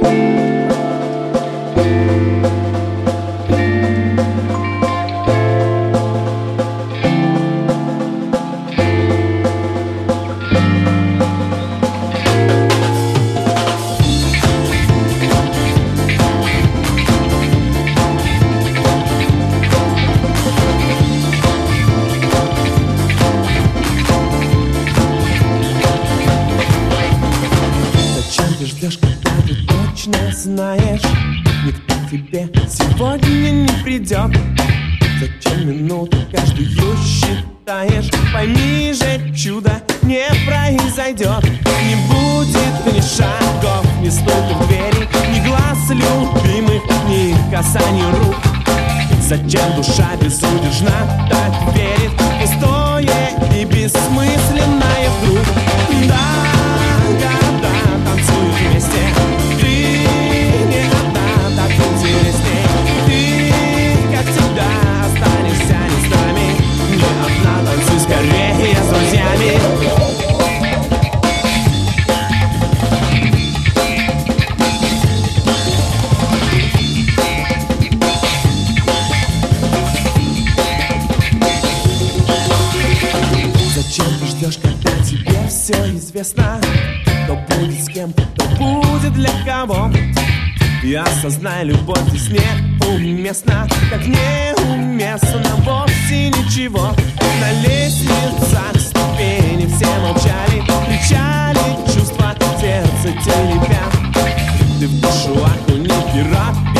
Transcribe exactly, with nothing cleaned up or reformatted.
Знаешь, никто к тебе сегодня не придет. Зачем минуту каждую считаешь? Пойми же, чудо не произойдет. Не будет ни шагов, ни стука в двери, ни глаз любимых, ни касаний рук. Зачем душа безудержна так верит? Пустое и бессмысленное вдруг. Да, города танцуют вместе. Скорее с друзьями. Зачем ты ждешь, когда тебе все известно? Кто будет с кем, кто будет для кого? И осознай, любовь здесь неуместна, как неуместно вовсе ничего. На лестницах ступени все молчали, кричали чувства, сердце теребя. Ты в душу окуни пират.